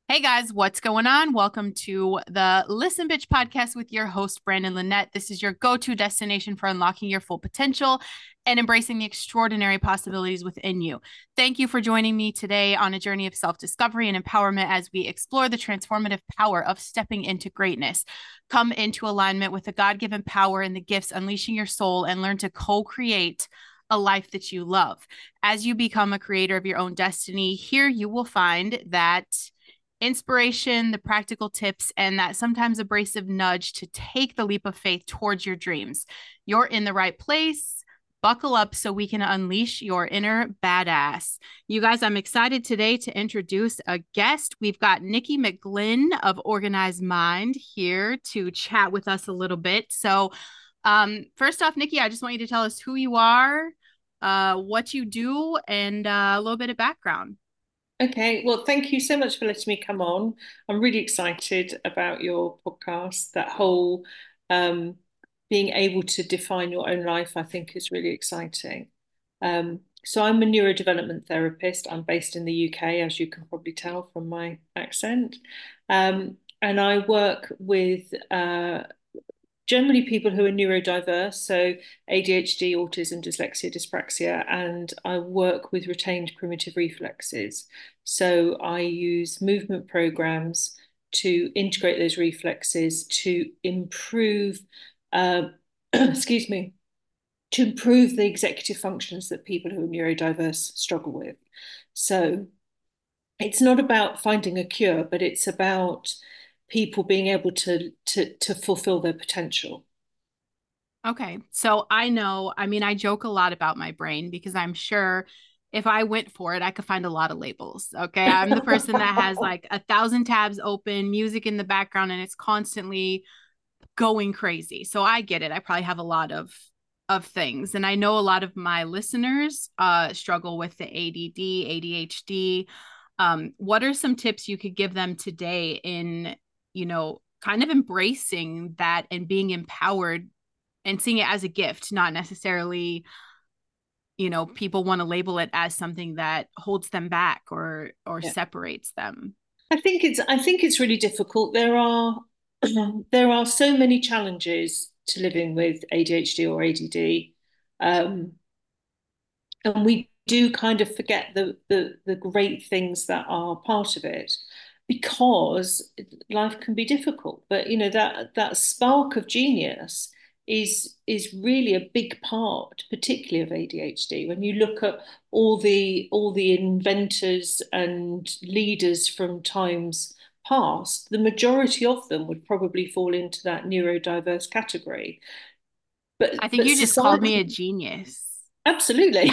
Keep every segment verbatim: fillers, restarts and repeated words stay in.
Hey guys, what's going on? Welcome to the Listen Bitch podcast with your host, Brandon Lynette. This is your go to destination for unlocking your full potential and embracing the extraordinary possibilities within you. Thank you for joining me today on a journey of self discovery and empowerment as we explore the transformative power of stepping into greatness. Come into alignment with the God given power and the gifts, unleashing your soul, and learn to co create a life that you love. As you become a creator of your own destiny, here you will find that inspiration, the practical tips, and that sometimes abrasive nudge to take the leap of faith towards your dreams. You're in the right place. Buckle up so we can unleash your inner badass. You guys, I'm excited today to introduce a guest. We've got Nikki McGlynn of Organized Mind here to chat with us a little bit. So, um, first off, Nikki, I just want you to tell us who you are, uh, what you do, and uh, a little bit of background. Okay, well, thank you so much for letting me come on. I'm really excited about your podcast. That whole um, being able to define your own life, I think, is really exciting. Um, so, I'm a neurodevelopment therapist. I'm based in the U K, as you can probably tell from my accent. Um, and I work with uh, generally people who are neurodiverse, so A D H D, autism, dyslexia, dyspraxia, and I work with retained primitive reflexes. So I use movement programs to integrate those reflexes to improve, uh, excuse me, to improve the executive functions that people who are neurodiverse struggle with. So it's not about finding a cure, but it's about people being able to to to fulfill their potential. Okay. So I know, I mean, I joke a lot about my brain because I'm sure if I went for it, I could find a lot of labels. Okay. I'm the person that has like a thousand tabs open, music in the background, and it's constantly going crazy. So I get it. I probably have a lot of of things. And I know a lot of my listeners uh struggle with the A D D, A D H D. Um, what are some tips you could give them today in, you know, kind of embracing that and being empowered and seeing it as a gift, not necessarily, you know, people want to label it as something that holds them back or or Yeah. separates them. I think it's I think it's really difficult. There are there are so many challenges to living with A D H D or A D D. Um, and we do kind of forget the, the the great things that are part of it because life can be difficult, but you know that that spark of genius is is really a big part, particularly of A D H D. When you look at all the all the inventors and leaders from times past, the majority of them would probably fall into that neurodiverse category. I But think but you just called me a society, genius. absolutely.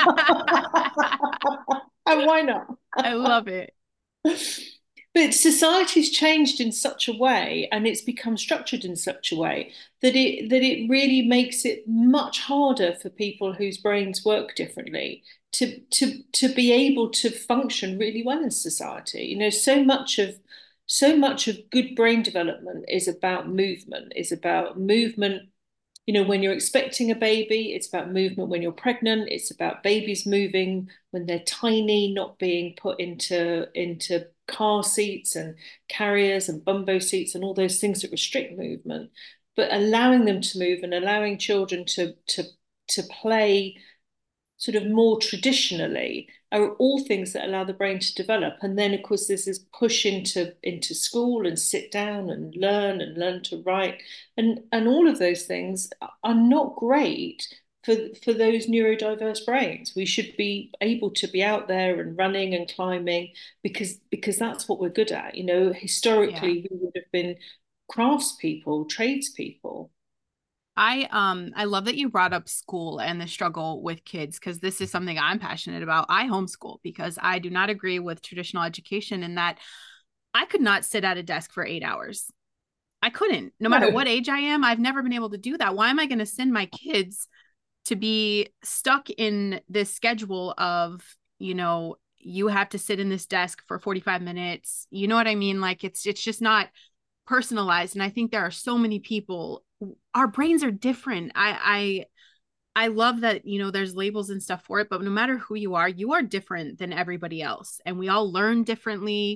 And why not? I love it. But society's changed in such a way and it's become structured in such a way that it that it really makes it much harder for people whose brains work differently to to to be able to function really well in society. You know, so much of so much of good brain development is about movement, is about movement. You know, when you're expecting a baby, it's about movement. When you're pregnant, it's about babies moving when they're tiny, not being put into into car seats and carriers and bumbo seats and all those things that restrict movement, but allowing them to move and allowing children to to to play sort of more traditionally are all things that allow the brain to develop. And then of course there's this push into into school and sit down and learn and learn to write, and and all of those things are not great for for those neurodiverse brains. We should be able to be out there and running and climbing because because that's what we're good at. You know, Yeah. historically we would have been craftspeople, tradespeople. I um I love that you brought up school and the struggle with kids because this is something I'm passionate about. I homeschool because I do not agree with traditional education in that I could not sit at a desk for eight hours. I couldn't. No matter No. what age I am, I've never been able to do that. Why am I going to send my kids to be stuck in this schedule of, you know, you have to sit in this desk for forty-five minutes. You know what I mean? Like it's it's just not personalized. And I think there are so many people, our brains are different. I I I love that, you know, there's labels and stuff for it, but no matter who you are, you are different than everybody else. And we all learn differently.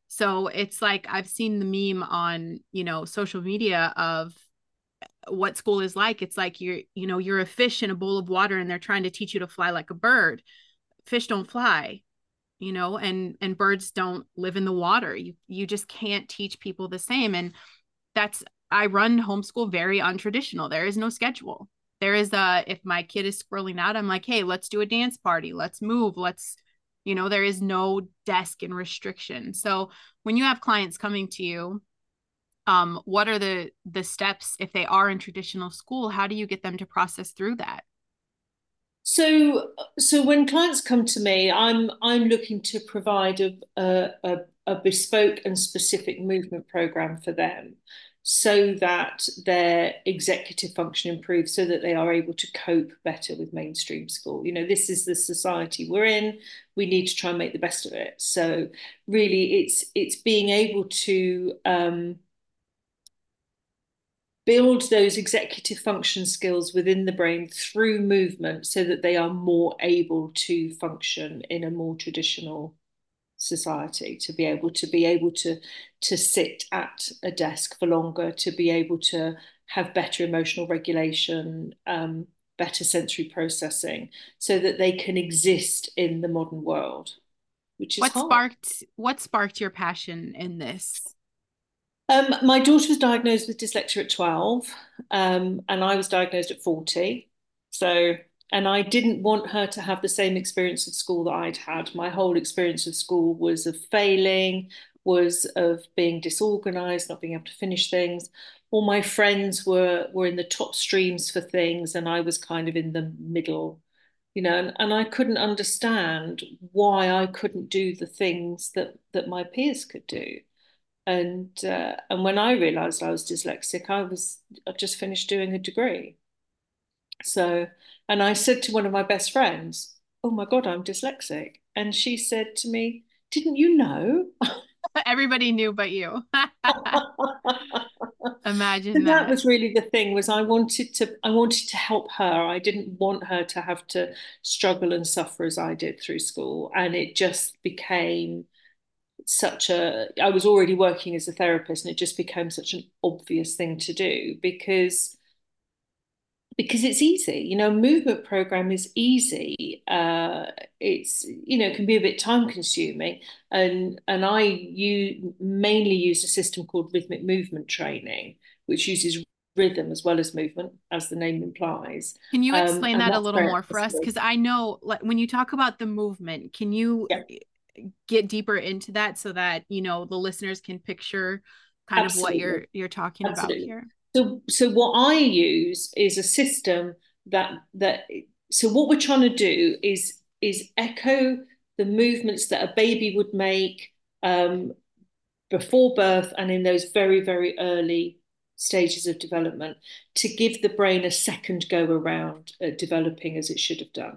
So it's like I've seen the meme on, you know, social media of what school is like. It's like you're, you know, you're a fish in a bowl of water and they're trying to teach you to fly like a bird. Fish don't fly, you know, and and birds don't live in the water. You you just can't teach people the same. And that's I run homeschool very untraditional. There is no schedule. There is a if my kid is scrolling out, I'm like, hey, let's do a dance party. Let's move. Let's, you know, there is no desk and restriction. So when you have clients coming to you, um, what are the the steps if they are in traditional school? How do you get them to process through that? So, so when clients come to me, I'm I'm looking to provide a a, a, a bespoke and specific movement program for them, so that their executive function improves, so that they are able to cope better with mainstream school. You know, this is the society we're in. We need to try and make the best of it. So, really, it's it's being able to um, build those executive function skills within the brain through movement so that they are more able to function in a more traditional society, to be able to be able to to sit at a desk for longer, to be able to have better emotional regulation, um, better sensory processing, so that they can exist in the modern world, which is What hard. sparked what sparked your passion in this? Um, my daughter was diagnosed with dyslexia at twelve, um, and I was diagnosed at forty. So, and I didn't want her to have the same experience of school that I'd had. My whole experience of school was of failing, was of being disorganized, not being able to finish things. All my friends were were in the top streams for things, and I was kind of in the middle, you know, and, and I couldn't understand why I couldn't do the things that that my peers could do. And uh, and when I realised I was dyslexic, I was I just finished doing a degree. So, and I said to one of my best friends, "Oh my God, I'm dyslexic," and she said to me, "Didn't you know?" Everybody knew but you. Imagine And that that. was really the thing, was I wanted to I wanted to help her. I didn't want her to have to struggle and suffer as I did through school, and it just became such a I was already working as a therapist, and it just became such an obvious thing to do, because because it's easy. You know, a movement program is easy. Uh, it's, you know, it can be a bit time consuming, and and I you mainly use a system called rhythmic movement training, which uses rhythm as well as movement, as the name implies. Can you Um, explain and that a that's little very more for us? accessible. Because I know, like, when you talk about the movement, can you Yeah, get deeper into that so that, you know, the listeners can picture kind of what absolutely. you're you're talking about Absolutely. here? So, so what I use is a system that that. So what we're trying to do is is echo the movements that a baby would make um, before birth and in those very very early stages of development, to give the brain a second go around at developing as it should have done.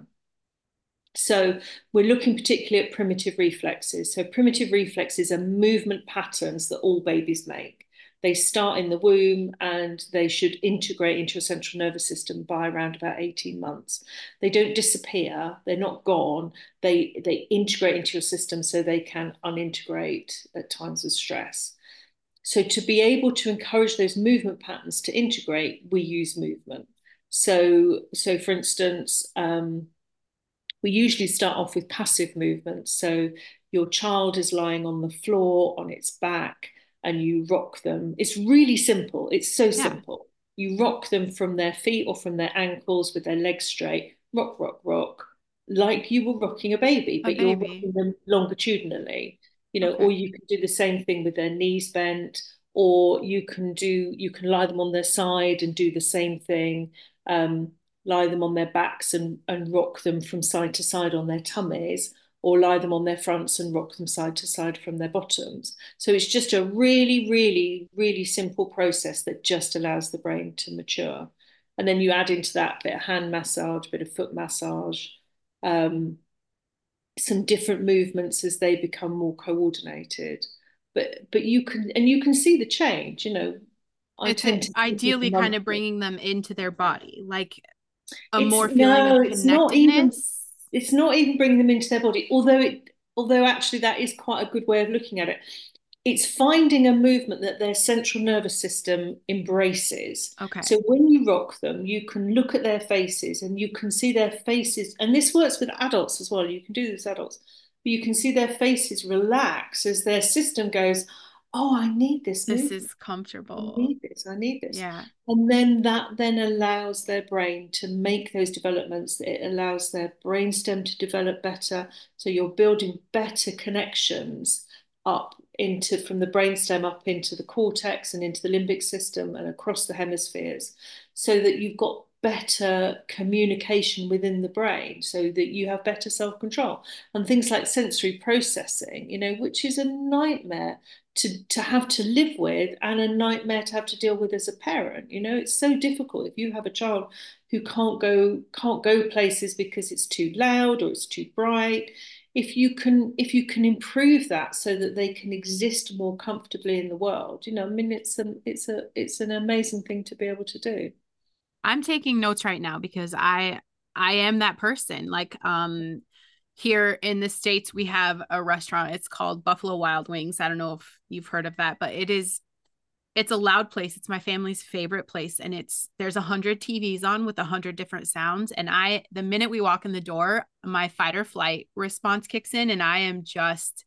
So we're looking particularly at primitive reflexes. So primitive reflexes are movement patterns that all babies make. They start in the womb and they should integrate into your central nervous system by around about eighteen months. They don't disappear, they're not gone. They, they integrate into your system so they can unintegrate at times of stress. So to be able to encourage those movement patterns to integrate, we use movement. So, so for instance, um, we usually start off with passive movements. So your child is lying on the floor on its back and you rock them. It's really simple. It's so Yeah, simple. You rock them from their feet or from their ankles with their legs straight, rock, rock, rock, like you were rocking a baby, a but you're baby. rocking them longitudinally, you know, or Okay. you can do the same thing with their knees bent, or you can do, you can lie them on their side and do the same thing. Um, lie them on their backs and, and rock them from side to side on their tummies, or lie them on their fronts and rock them side to side from their bottoms. So it's just a really, really, really simple process that just allows the brain to mature. And then you add into that a bit of hand massage, a bit of foot massage, um, some different movements as they become more coordinated. But but you can and you can see the change. You know, I It's a, tend to see people ideally kind of monthly. bringing them into their body, like a It's more feeling no, of it's not even connectedness. it's not even bringing them into their body, although it although actually that is quite a good way of looking at it. it's finding a movement that their central nervous system embraces. Okay. So when you rock them, you can look at their faces and you can see their faces. And this works with adults as well. You can do this with adults, but you can see their faces relax as their system goes, oh, I need this This movement. is I comfortable. need this. I need this. Yeah. And then that then allows their brain to make those developments. It allows their brainstem to develop better. So you're building better connections up into from the brainstem up into the cortex and into the limbic system and across the hemispheres, so that you've got better communication within the brain, so that you have better self-control and things like sensory processing, you know, which is a nightmare to to have to live with and a nightmare to have to deal with as a parent. You know, it's so difficult if you have a child who can't go can't go places because it's too loud or it's too bright. If you can if you can improve that so that they can exist more comfortably in the world, you know, I mean, it's a it's a it's an amazing thing to be able to do. I'm taking notes right now because I I am that person. Like um here in the States we have a restaurant. It's called Buffalo Wild Wings. I don't know if you've heard of that, but it is it's a loud place. It's my family's favorite place. And it's there's a hundred T Vs on with a hundred different sounds. And I the minute we walk in the door, my fight or flight response kicks in and I am just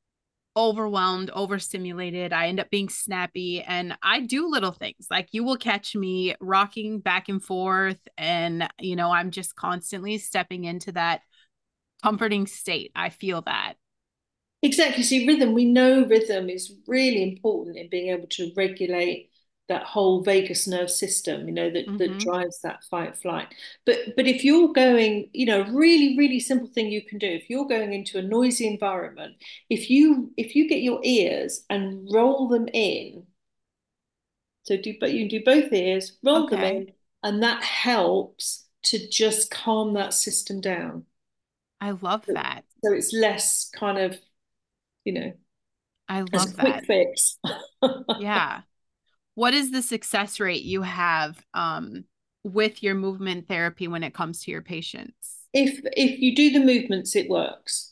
overwhelmed, overstimulated. I end up being snappy and I do little things. Like you will catch me rocking back and forth and you know, I'm just constantly stepping into that comforting state. I feel that. Exactly. See, rhythm, we know rhythm is really important in being able to regulate that whole vagus nerve system, you know, that that Mm-hmm. drives that fight flight. But but if you're going, you know, really, really simple thing you can do, if you're going into a noisy environment, if you if you get your ears and roll them in, so do but you do both ears, roll them Okay. in, and that helps to just calm that system down. I love that. So it's less kind of, you know, I as a love quick that. fix. Yeah. What is the success rate you have um, with your movement therapy when it comes to your patients? if if you do the movements, it works.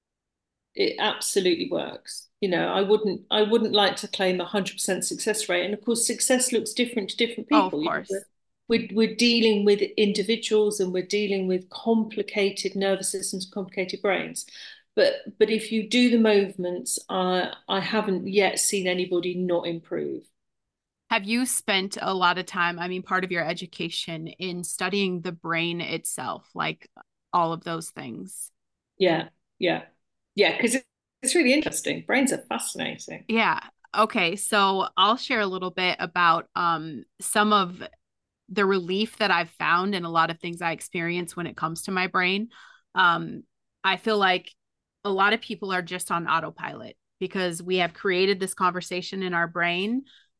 It absolutely works. You know, I wouldn't I wouldn't like to claim a one hundred percent success rate. And of course, success looks different to different Oh, of people. You know, we're, course. we're, we're dealing with individuals and we're dealing with complicated nervous systems, complicated brains. But but if you do the movements, uh, I haven't yet seen anybody not improve. Have you spent a lot of time, I mean, part of your education in studying the brain itself, like all of those things? Yeah, yeah, yeah, because it's, it's really interesting. Brains are fascinating. Yeah. Okay. So I'll share a little bit about um, some of the relief that I've found and a lot of things I experience when it comes to my brain. Um, I feel like a lot of people are just on autopilot because we have created this conversation in our brain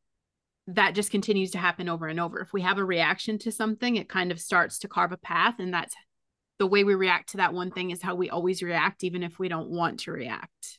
that just continues to happen over and over. If we have a reaction to something, it kind of starts to carve a path. And that's the way we react to that one thing is how we always react, even if we don't want to react.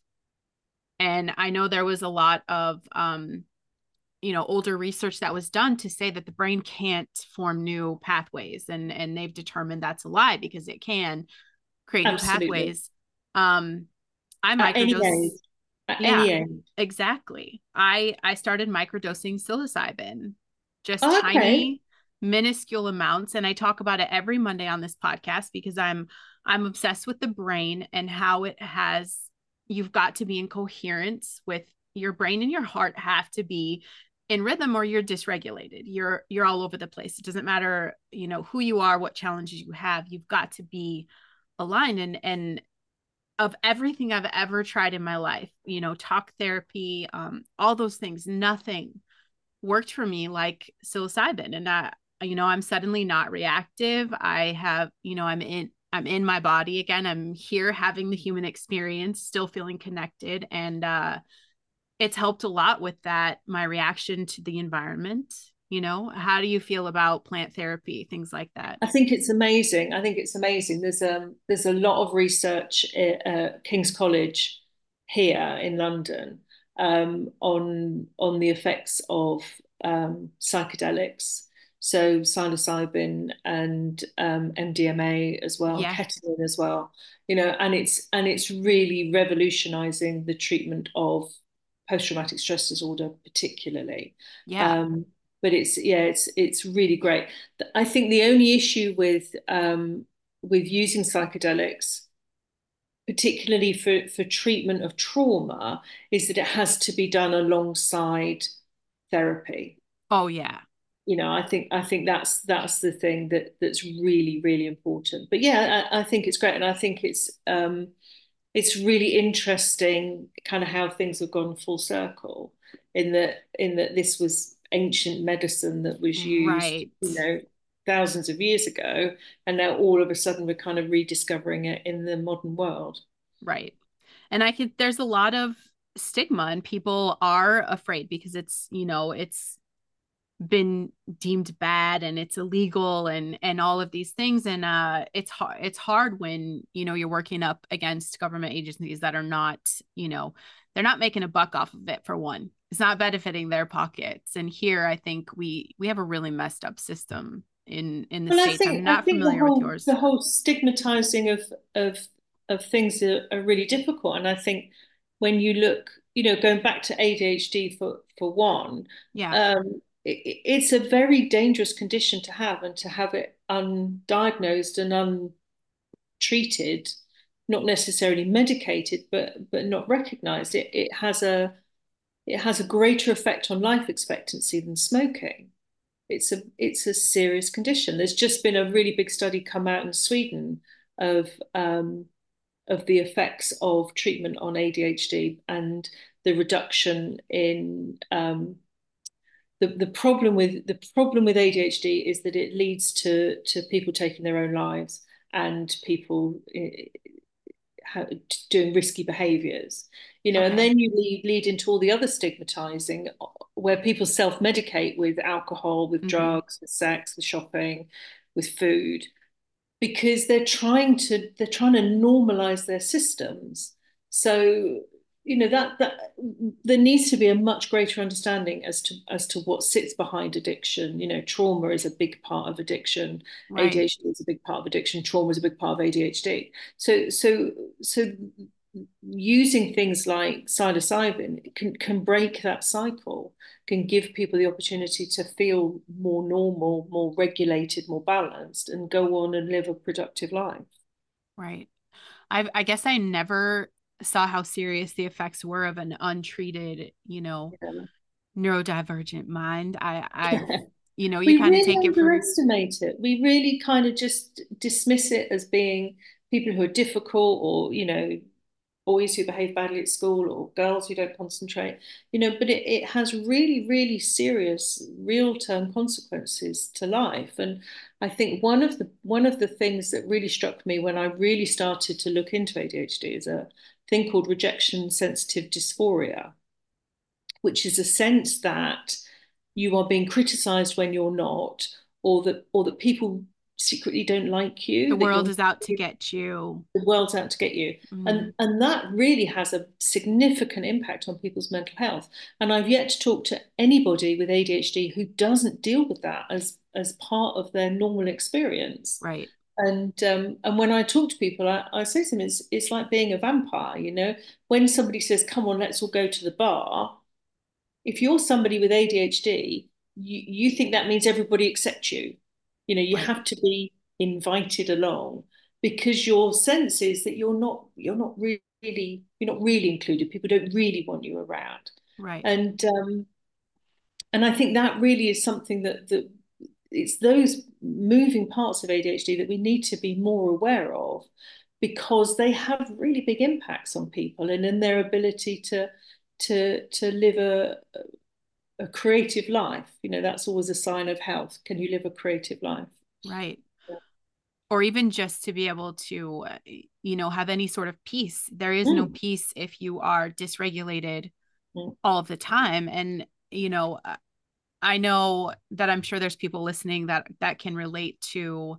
And I know there was a lot of, um, you know, older research that was done to say that the brain can't form new pathways. And, and they've determined that's a lie because it can create new Absolutely. pathways. Um, I At any age. microdose. At Yeah, any age. exactly. I I started microdosing psilocybin, just Oh, okay. tiny, minuscule amounts, and I talk about it every Monday on this podcast because I'm I'm obsessed with the brain and how it has. You've got to be in coherence with your brain and your heart have to be in rhythm or you're dysregulated. You're you're all over the place. It doesn't matter, you know, who you are, what challenges you have. You've got to be aligned and and of everything I've ever tried in my life, you know, talk therapy, um, all those things, nothing worked for me like psilocybin. And I, you know, I'm suddenly not reactive. I have, you know, I'm in, I'm in my body again. I'm here having the human experience, still feeling connected. And uh, it's helped a lot with that, my reaction to the environment. You know, how do you feel about plant therapy, things like that? I think it's amazing. I think it's amazing. There's um there's a lot of research at uh, King's College here in London um, on on the effects of um, psychedelics. So psilocybin and um, M D M A as well, Yeah. ketamine as well. You know, and it's and it's really revolutionizing the treatment of post-traumatic stress disorder particularly. Yeah. Um, but it's yeah, it's it's really great. I think the only issue with um, with using psychedelics, particularly for, for treatment of trauma, is that it has to be done alongside therapy. Oh, yeah. You know, I think I think that's that's the thing that that's really, really important. But yeah, I, I think it's great. And I think it's um it's really interesting kind of how things have gone full circle in that in that this was ancient medicine that was used, Right. you know, thousands of years ago, and now all of a sudden we're kind of rediscovering it in the modern world. Right. And I could, there's a lot of stigma and people are afraid because it's, you know, it's been deemed bad and it's illegal and and all of these things and uh it's hard it's hard when you know you're working up against government agencies that are not, you know, they're not making a buck off of it. For one, it's not benefiting their pockets, and here I think we we have a really messed up system in in the Well, I States. I'm think I not think the familiar with whole yours. the whole stigmatizing of of of things are, are really difficult. And I think when you look, you know, going back to A D H D for for one, Yeah. um, it, it's a very dangerous condition to have, and to have it undiagnosed and untreated, not necessarily medicated, but but not recognized, it it has a it has a greater effect on life expectancy than smoking. It's a it's a serious condition. There's just been a really big study come out in Sweden of um, of the effects of treatment on A D H D and the reduction in um, the the problem with the problem with A D H D is that it leads to to people taking their own lives and people doing risky behaviors, you know, and Okay. then you lead, lead into all the other stigmatizing where people self-medicate with alcohol, with Mm-hmm. drugs, with sex, with shopping, with food, because they're trying to they're trying to normalize their systems. So, you know, that that there needs to be a much greater understanding as to as to what sits behind addiction. You know, trauma is a big part of addiction. Right. A D H D is a big part of addiction. Trauma is a big part of A D H D. So so so using things like psilocybin can can break that cycle, can give people the opportunity to feel more normal, more regulated, more balanced, and go on and live a productive life. Right. I I guess I never saw how serious the effects were of an untreated, you know, Yeah. neurodivergent mind. I I've, you know, you We kind of really take it for underestimate it. We really kind of just dismiss it as being people who are difficult, or, you know, boys who behave badly at school, or girls who don't concentrate, you know, but it, it has really, really serious real term consequences to life. And I think one of the one of the things that really struck me when I really started to look into A D H D is a thing called rejection sensitive dysphoria, which is a sense that you are being criticized when you're not, or that or that people secretly don't like the you, that world you're is out to get you. the world's out to get you. Mm, And and that really has a significant impact on people's mental health. And I've yet to talk to anybody with A D H D who doesn't deal with that as as part of their normal experience. right. And um, and when I talk to people, I, I say to them, it's it's like being a vampire, you know. When somebody says, "Come on, let's all go to the bar," if you're somebody with A D H D, you, you think that means everybody accepts you. You know, you Right. have to be invited along, because your sense is that you're not you're not really you're not really included. People don't really want you around. Right. And um, and I think that really is something that that it's those moving parts of A D H D that we need to be more aware of, because they have really big impacts on people and in their ability to to to live a a creative life. You know, that's always a sign of health. Can you live a creative life? Right. Or even just to be able to, uh, you know, have any sort of peace. There is no Mm, peace if you are dysregulated mm, all of the time. And, you know, uh, I know that I'm sure there's people listening that that can relate to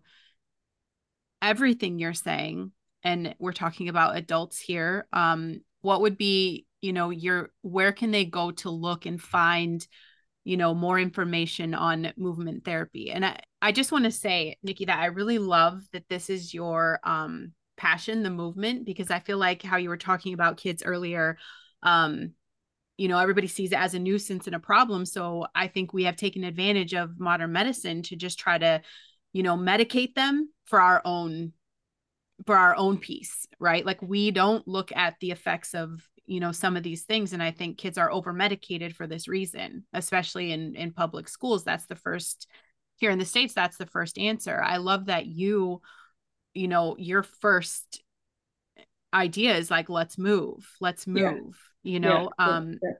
everything you're saying. And we're talking about adults here. Um, what would be, you know, your, where can they go to look and find, you know, more information on movement therapy? And I, I just want to say, Nikki, that I really love that this is your um, passion, the movement, because I feel like how you were talking about kids earlier, um, you know, everybody sees it as a nuisance and a problem. So I think we have taken advantage of modern medicine to just try to, you know, medicate them for our own, for our own peace, right? Like we don't look at the effects of, you know, some of these things. And I think kids are over medicated for this reason, especially in, in public schools. That's the first, here in the States, that's the first answer. I love that you, you know, your first idea is like, let's move, let's Yeah, move, you yeah, know, yeah, um, yeah.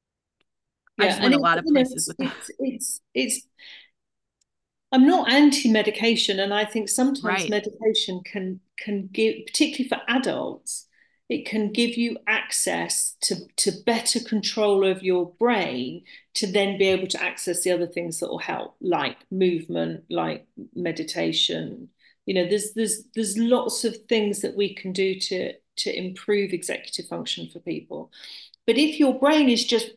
I Yeah. just And went a it's, lot of you know, places it's, with that. it's, it's, it's, I'm not anti-medication, and I think sometimes Right. medication can can give, particularly for adults, it can give you access to to better control of your brain to then be able to access the other things that will help, like movement, like meditation. You know, there's there's there's lots of things that we can do to to improve executive function for people. But if your brain is just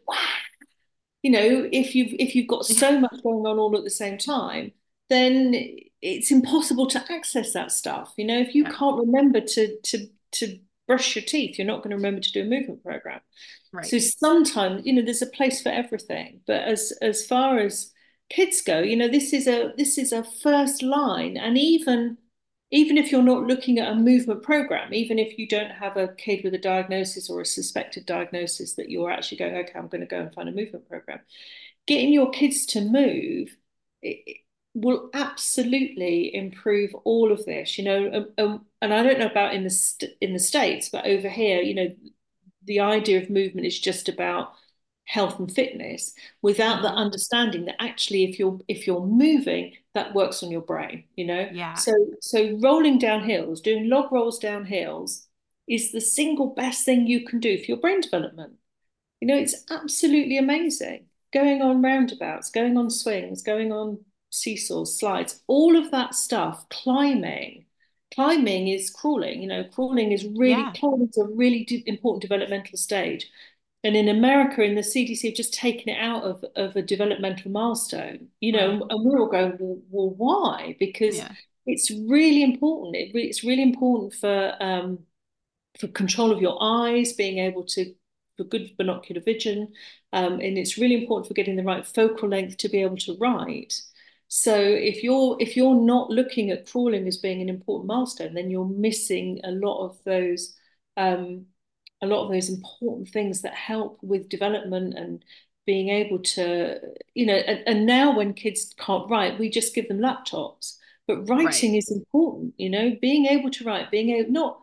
you know, if you've if you've got so much going on all at the same time, then it's impossible to access that stuff. You know, if you Yeah. can't remember to to to brush your teeth, you're not going to remember to do a movement program. Right. So sometimes, you know, there's a place for everything. But as as far as kids go, you know, this is a this is a first line, and even even if you're not looking at a movement program, even if you don't have a kid with a diagnosis or a suspected diagnosis that you're actually going, okay, I'm going to go and find a movement program, getting your kids to move it, will absolutely improve all of this, you know. Um, um, and I don't know about in the in the States, but over here, you know, the idea of movement is just about health and fitness without the Mm-hmm. understanding that actually if you're if you're moving, that works on your brain, you know. Yeah. So so rolling down hills, doing log rolls down hills, is the single best thing you can do for your brain development. You know, it's absolutely amazing. Going on roundabouts, going on swings, going on seesaws, slides, all of that stuff, climbing. Climbing is crawling, you know, crawling is really, Yeah. climbing is a really de- important developmental stage. And in America, in the C D C, have just taken it out of, of a developmental milestone, you Right. know, and we're all going, well, well why? Because Yeah. it's really important. It, it's really important for um, for control of your eyes, being able to, for good binocular vision. Um, and it's really important for getting the right focal length to be able to write. So if you're if you're not looking at crawling as being an important milestone, then you're missing a lot of those um, a lot of those important things that help with development and being able to, you know, and, and now when kids can't write, we just give them laptops. But Right. writing is important, you know, being able to write, being able, not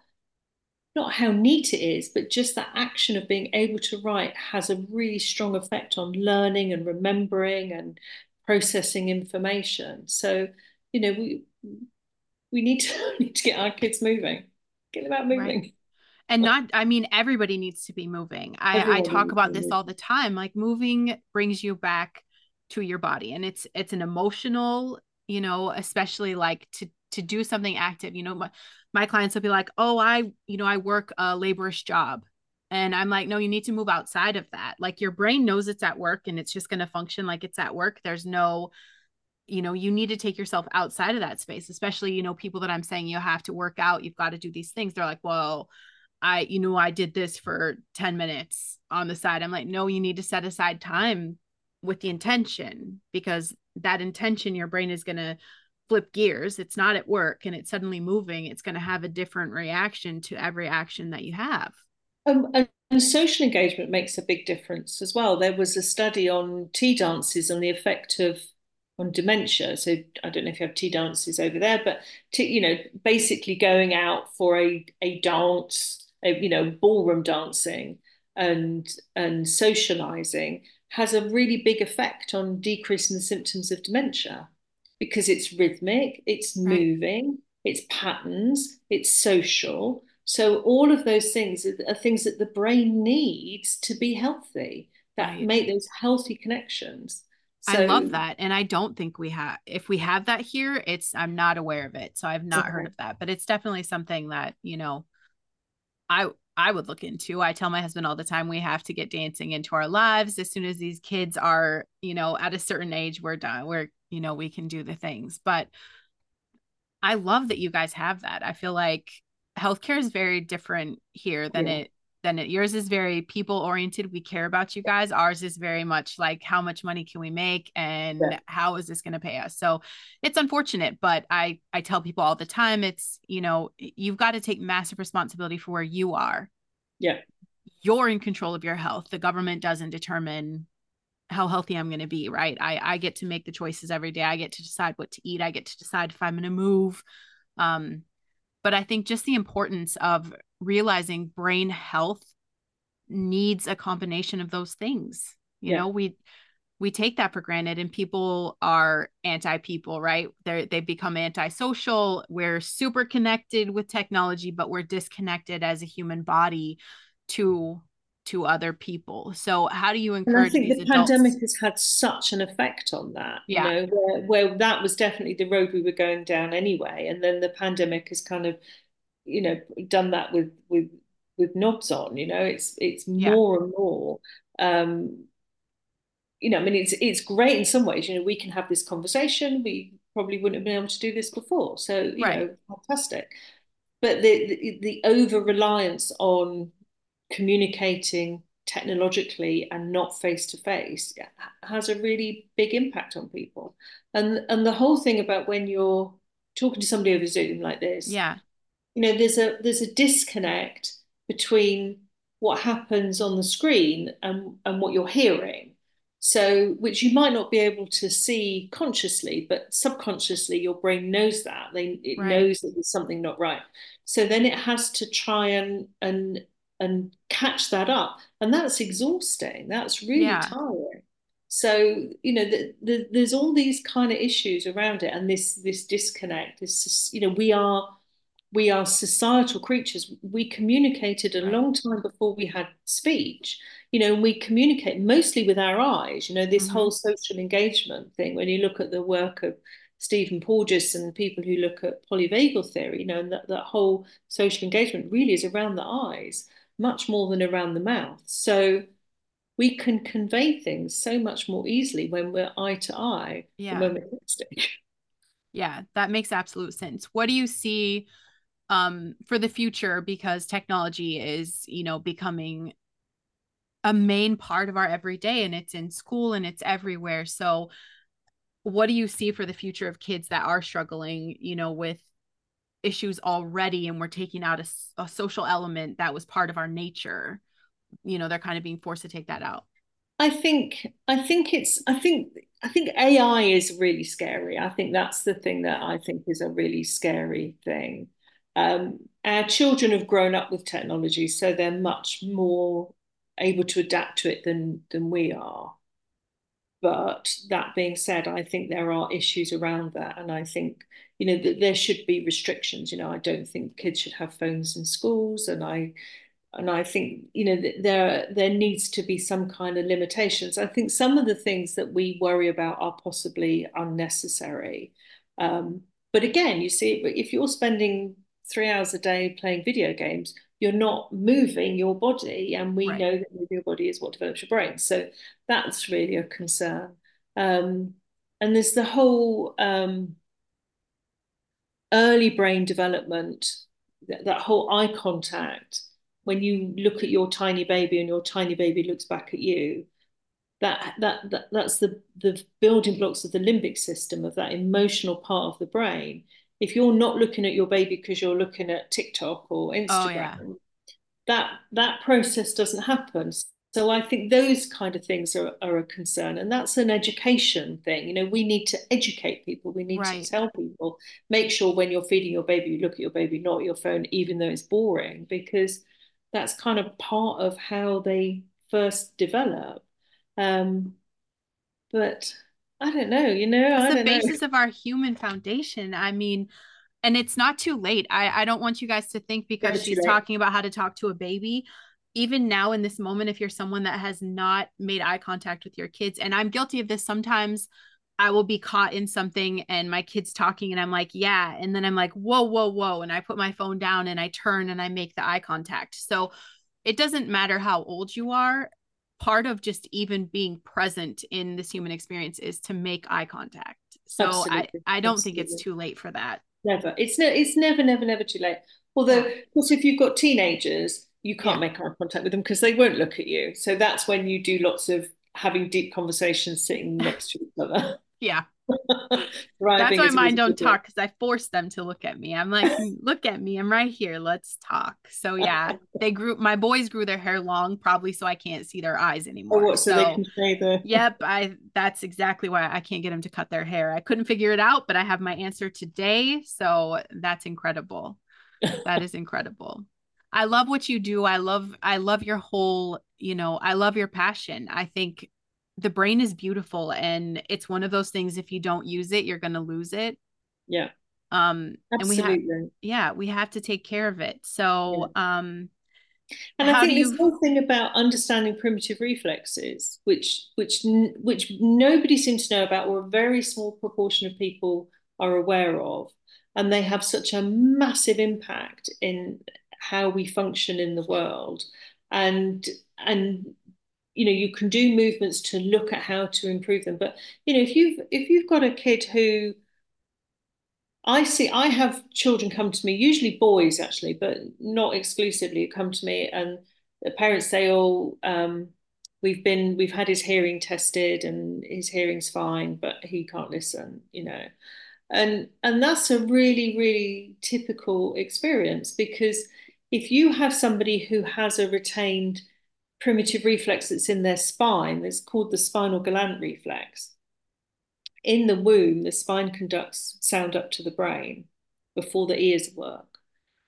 not how neat it is, but just that action of being able to write has a really strong effect on learning and remembering and processing information. So, you know, we we need to need to get our kids moving, get them out Right. moving. And not, I mean, everybody needs to be moving. I I Everybody talk needs to about be this all moving. the time. Like moving brings you back to your body, and it's it's an emotional, you know, especially like to to do something active. You know, my my clients will be like, "Oh, I, you know, I work a laborious job." And I'm like, "No, you need to move outside of that. Like your brain knows it's at work and it's just going to function like it's at work. There's no, you know, you need to take yourself outside of that space, especially, you know, people that I'm saying you have to work out, you've got to do these things. They're like, well, I, you know, I did this for ten minutes on the side. I'm like, no, you need to set aside time with the intention, because that intention, your brain is going to flip gears. It's not at work and it's suddenly moving. It's going to have a different reaction to every action that you have. Um, and, and social engagement makes a big difference as well. There was a study on tea dances and the effect of on dementia. So I don't know if you have tea dances over there, but to, you know, basically going out for a a dance, a, you know, ballroom dancing and and socializing has a really big effect on decreasing the symptoms of dementia because it's rhythmic, it's Right. moving, it's patterns, it's social. So all of those things are, are things that the brain needs to be healthy, that Right. make those healthy connections. I love So that. And I don't think we have, if we have that here, it's, I'm not aware of it. So I've not heard okay. of that, but it's definitely something that, you know, I, I would look into. I tell my husband all the time, we have to get dancing into our lives. As soon as these kids are, you know, at a certain age, we're done. We're, you know, we can do the things. But I love that you guys have that. I feel like healthcare is very different here than Yeah, it than it. Yours is very people oriented. We care about you guys. Ours is very much like, how much money can we make and Yeah. how is this going to pay us? So it's unfortunate, but I, I tell people all the time, it's, you know, you've got to take massive responsibility for where you are. Yeah. You're in control of your health. The government doesn't determine how healthy I'm going to be, right? I, I get to make the choices every day. I get to decide what to eat. I get to decide if I'm going to move. Um, but I think just the importance of realizing brain health needs a combination of those things. You Yeah. know, we we take that for granted, and people are anti-people, right? They they become antisocial. We're super connected with technology, but we're disconnected as a human body to to other people. So how do you And I encourage think these the pandemic adults? has had such an effect on that, you Yeah, know, where, where that was definitely the road we were going down anyway. And then the pandemic has kind of, you know, done that with with with knobs on, you know, it's it's yeah, more and more. Um, you know, I mean, it's it's great in some ways, you know, we can have this conversation. We probably wouldn't have been able to do this before. So, you right. know, fantastic. But the the, the over reliance on communicating technologically and not face to face has a really big impact on people. And and the whole thing about when you're talking to somebody over Zoom like this, Yeah, you know, there's a there's a disconnect between what happens on the screen and and what you're hearing. So, which you might not be able to see consciously, but subconsciously your brain knows that. They it right. knows that there's something not right. So then it has to try and and and catch that up. And that's exhausting. That's really Yeah, tiring. So, you know, the, the, there's all these kind of issues around it, and this this disconnect. This, you know, we are we are societal creatures. We communicated a right. long time before we had speech, you know, and we communicate mostly with our eyes, you know, this Mm-hmm. whole social engagement thing. When you look at the work of Stephen Porges and people who look at polyvagal theory, you know, and that, that whole social engagement really is around the eyes, much more than around the mouth. So we can convey things so much more easily when we're eye to eye than Yeah, when we're texting. yeah, that makes absolute sense. What do you see um for the future, because technology is, you know, becoming a main part of our everyday, and it's in school and it's everywhere. So what do you see for the future of kids that are struggling, you know, with issues already, and we're taking out a, a social element that was part of our nature? You know, they're kind of being forced to take that out. I think I think it's I think I think A I is really scary. I think that's the thing that I think is a really scary thing. Um, our children have grown up with technology, so they're much more able to adapt to it than than we are. But that being said, I think there are issues around that, and I think, you know, that there should be restrictions. You know, I don't think kids should have phones in schools, and I and I think, you know, there there needs to be some kind of limitations. I think some of the things that we worry about are possibly unnecessary. Um, but again, you see, if you're spending three hours a day playing video games, you're not moving your body, and we Right. know that moving your body is what develops your brain. So that's really a concern. Um, and there's the whole um, early brain development, that, that whole eye contact. When you look at your tiny baby and your tiny baby looks back at you, that that, that that's the the building blocks of the limbic system, of that emotional part of the brain. If you're not looking at your baby because you're looking at TikTok or Oh yeah. Instagram, that that process doesn't happen. So I think those kind of things are, are a concern, and that's an education thing. You know, we need to educate people. We need to Right. tell people, make sure when you're feeding your baby, you look at your baby, not your phone, even though it's boring, because that's kind of part of how they first develop. Um, but I don't know, you know, It's I the don't know. basis of our human foundation. I mean, and it's not too late. I, I don't want you guys to think because Never too she's late. talking about how to talk to a baby. Even now in this moment, if you're someone that has not made eye contact with your kids, and I'm guilty of this sometimes, I will be caught in something and my kid's talking and I'm like, yeah. And then I'm like, whoa, whoa, whoa. And I put my phone down and I turn and I make the eye contact. So it doesn't matter how old you are. Part of just even being present in this human experience is to make eye contact. So I, Absolutely, I don't think it's absolutely. too late for that. Never. It's no, it's never, never, never too late. Although, Yeah. of course, if you've got teenagers, you Yeah. can't make eye contact with them because they won't look at you. So that's when you do lots of having deep conversations sitting next to each other. Yeah. That's Driving why is always mine a don't good talk because I force them to look at me. I'm like, look at me. I'm right here. Let's talk. So yeah, one. they grew my boys grew their hair long, probably so I can't see their eyes Oh, anymore. what? So they So can say the. yep, I that's exactly why I can't get them to cut their hair. I couldn't figure it out, but I have my answer today. So that's incredible. That is incredible. I love what you do. I love I love your whole, you know, I love your passion. I think the brain is beautiful and it's one of those things if you don't use it, you're going to lose it. Yeah, Um and we have absolutely. yeah, we have to take care of it. So, Yeah. um And I how do think this you whole thing about understanding primitive reflexes, which which which nobody seems to know about, or a very small proportion of people are aware of, and they have such a massive impact in how we function in the world. And and you know, you can do movements to look at how to improve them. But you know, if you've if you've got a kid who I see, I have children come to me, usually boys actually, but not exclusively, come to me and the parents say, oh, um, we've been, we've had his hearing tested and his hearing's fine, but he can't listen, you know. And and that's a really, really typical experience because if you have somebody who has a retained primitive reflex that's in their spine, it's called the spinal galant reflex in the womb, the spine conducts sound up to the brain before the ears work.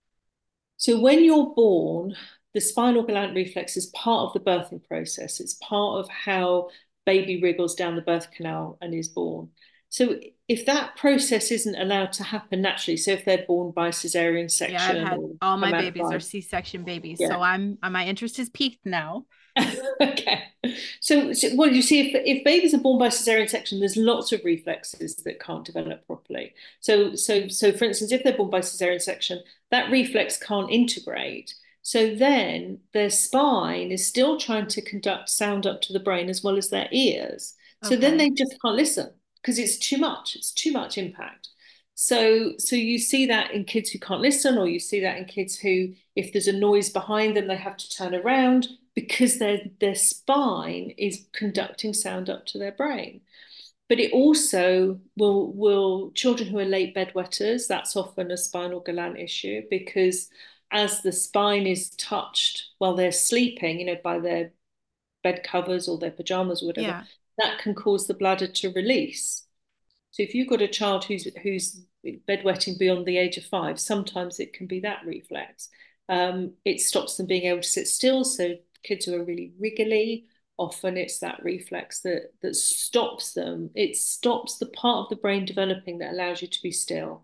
So when you're born, the spinal galant reflex is part of the birthing process. It's part of how baby wriggles down the birth canal and is born. So if that process isn't allowed to happen naturally, so if they're born by cesarean yeah, I've section had or all my come out babies by, are C-section babies. yeah, So I'm my interest is peaked now. okay. So, so, well, you see, if, if babies are born by cesarean section, there's lots of reflexes that can't develop properly. So, so, so, for instance, if they're born by cesarean section, that reflex can't integrate. So then their spine is still trying to conduct sound up to the brain as well as their ears. So then Okay. they just can't listen because it's too much. It's too much impact. So, so you see that in kids who can't listen, or you see that in kids who, if there's a noise behind them, they have to turn around because their their spine is conducting sound up to their brain. But it also will will children who are late bedwetters, that's often a spinal galant issue because as the spine is touched while they're sleeping, you know, by their bed covers or their pajamas or whatever, Yeah. that can cause the bladder to release. So if you've got a child who's who's bedwetting beyond the age of five, sometimes it can be that reflex. Um, it stops them being able to sit still. So kids who are really wriggly, often it's that reflex that that stops them. It stops the part of the brain developing that allows you to be still.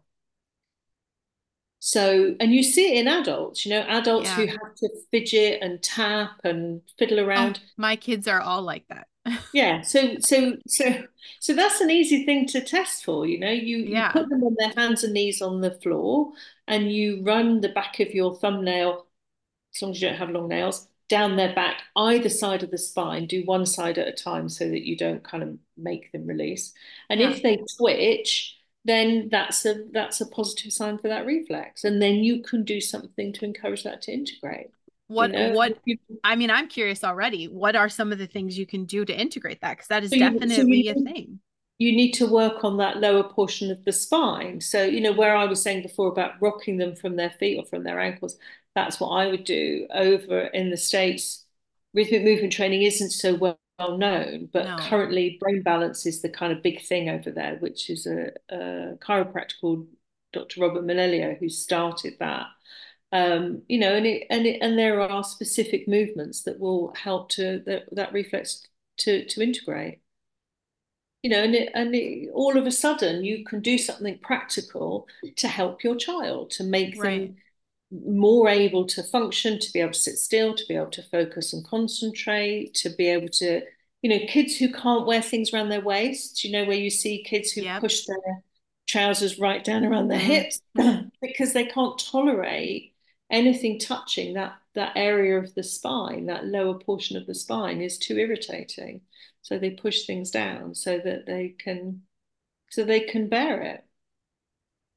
So, and you see it in adults, you know, adults who Yeah. have to fidget and tap and fiddle Oh, around. my kids are all like that. Yeah, so so so so that's an easy thing to test for, you know. You you Yeah. put them on their hands and knees on the floor and you run the back of your thumbnail, as long as you don't have long nails, down their back, either side of the spine, do one side at a time so that you don't kind of make them release. And Yeah. if they twitch, then that's a that's a positive sign for that reflex. And then you can do something to encourage that to integrate, you What know. what If you, I mean, I'm curious already. What are some of the things you can do to integrate that? Because that is so you so you definitely a need thing. you need to work on that lower portion of the spine. So, you know, where I was saying before about rocking them from their feet or from their ankles, that's what I would do over in the States. Rhythmic movement training isn't so well, well known, but No. currently brain balance is the kind of big thing over there, which is a, a chiropractor called doctor Robert Melillo who started that. Um, you know, and it, and it, and there are specific movements that will help to that, that reflex to to integrate, you know, and it, and it, all of a sudden you can do something practical to help your child, to make Right. them more able to function, to be able to sit still, to be able to focus and concentrate, to be able to, you know, kids who can't wear things around their waist, you know, where you see kids who Yep. push their trousers right down around their hips Mm-hmm. because they can't tolerate anything touching that that area of the spine, that lower portion of the spine is too irritating. So they push things down so that they can so they can bear it.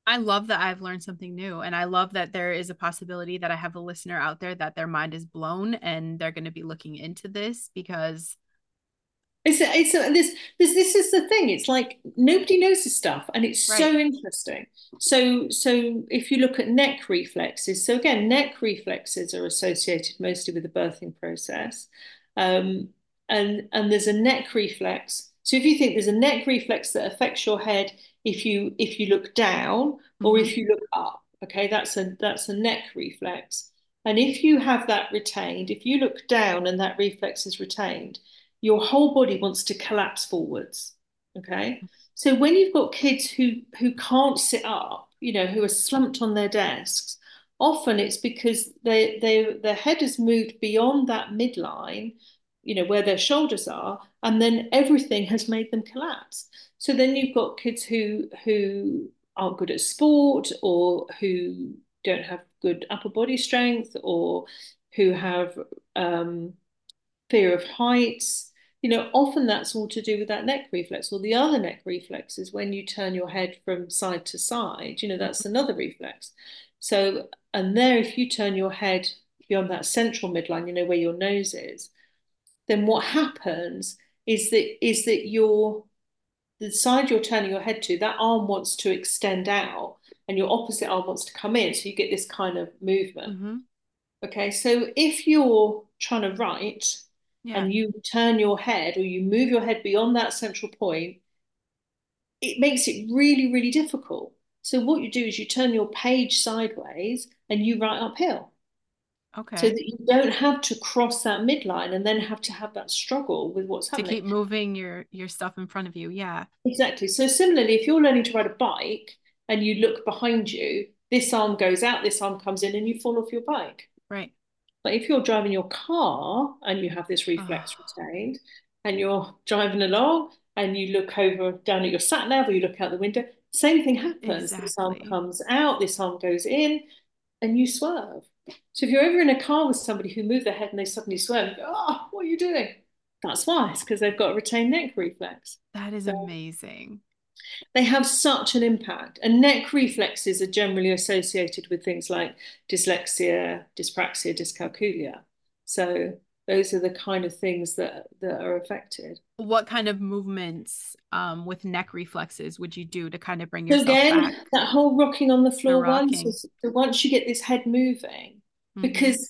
I love that I've learned something new. And I love that there is a possibility that I have a listener out there that their mind is blown and they're going to be looking into this because, It's it's this this this is the thing. It's like nobody knows this stuff, and it's right. so interesting. So so if you look at neck reflexes, so again, neck reflexes are associated mostly with the birthing process, um, and and there's a neck reflex. So if you think there's a neck reflex that affects your head if you if you look down or Mm-hmm. if you look up, okay, that's a that's a neck reflex. And if you have that retained, if you look down and that reflex is retained, your whole body wants to collapse forwards. Okay. So when you've got kids who who can't sit up, you know, who are slumped on their desks, often it's because they they their head has moved beyond that midline, you know, where their shoulders are, and then everything has made them collapse. So then you've got kids who who aren't good at sport or who don't have good upper body strength or who have um, fear of heights. You know, often that's all to do with that neck reflex. Or the other neck reflex is when you turn your head from side to side, you know, that's another reflex. So, and there, if you turn your head beyond that central midline, you know, where your nose is, then what happens is that is that your the side you're turning your head to, that arm wants to extend out and your opposite arm wants to come in. So you get this kind of movement. Mm-hmm. Okay, so if you're trying to write Yeah. and you turn your head or you move your head beyond that central point, it makes it really, really difficult. So what you do is you turn your page sideways and you write uphill so Okay. that you don't have to cross that midline and then have to have that struggle with what's To happening. keep moving your your stuff in front of you. Yeah. Exactly. So similarly, if you're learning to ride a bike and you look behind you, this arm goes out, this arm comes in, and you fall off your bike. Right. But if you're driving your car and you have this reflex Oh, retained and you're driving along and you look over down at your sat nav or you look out the window, same thing happens. This arm exactly. comes out, this arm goes in, and you swerve. So if you're ever in a car with somebody who move their head and they suddenly swerve, you go, oh, what are you doing? That's why. It's because they've got a retained neck reflex. That is So amazing. they have such an impact. And neck reflexes are generally associated with things like dyslexia, dyspraxia, dyscalculia. So those are the kind of things that, that are affected. What kind of movements um, with neck reflexes would you do to kind of bring So yourself again, back? that whole rocking on the The floor one, so, rocking. so once you get this head moving, Mm-hmm. because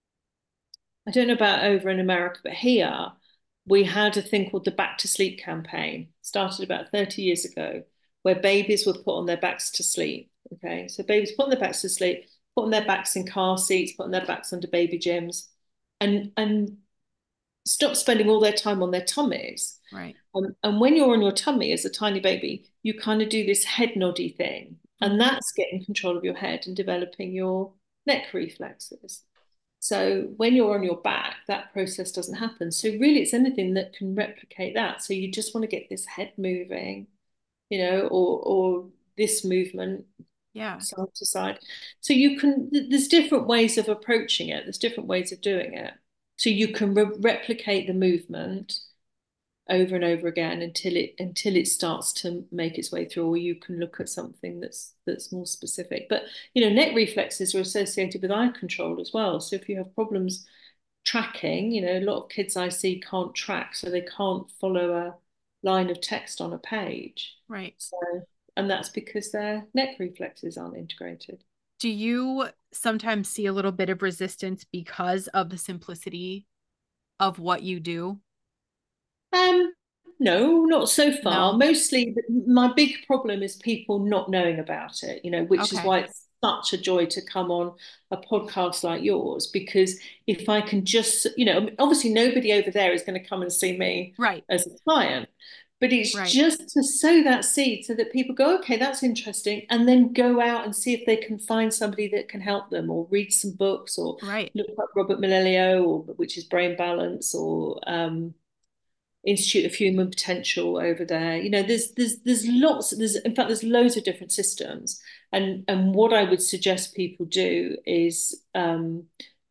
I don't know about over in America, but here we had a thing called the Back to Sleep campaign, started about thirty years ago, where babies were put on their backs to sleep. Okay, so babies put on their backs to sleep, put on their backs in car seats, put on their backs under baby gyms, and and stop spending all their time on their tummies. Right. Um, and when you're on your tummy as a tiny baby, you kind of do this head noddy thing, and Mm-hmm. that's getting control of your head and developing your neck reflexes. So when you're on your back, that process doesn't happen. So really, it's anything that can replicate that. So you just want to get this head moving, you know, or or this movement Yeah. side to side. So you can. There's different ways of approaching it. There's different ways of doing it. So you can re replicate the movement over and over again until it until it starts to make its way through, or you can look at something that's that's more specific. But you know, neck reflexes are associated with eye control as well. So if you have problems tracking, you know, a lot of kids I see can't track, so they can't follow a line of text on a page. Right. So, and that's because their neck reflexes aren't integrated. Do you sometimes see a little bit of resistance because of the simplicity of what you do? Um, no, not so far. No. Mostly, my big problem is people not knowing about it, you know, which is Okay. why it's such a joy to come on a podcast like yours, because if I can just, you know, obviously nobody over there is going to come and see me Right. as a client, but it's Right. just to sow that seed so that people go, okay, that's interesting, and then go out and see if they can find somebody that can help them, or read some books, or Right. look up Robert Melillo, or which is Brain Balance, or um, Institute of Human Potential over there. You know, there's there's there's lots. There's in fact there's loads of different systems, and and what I would suggest people do is um,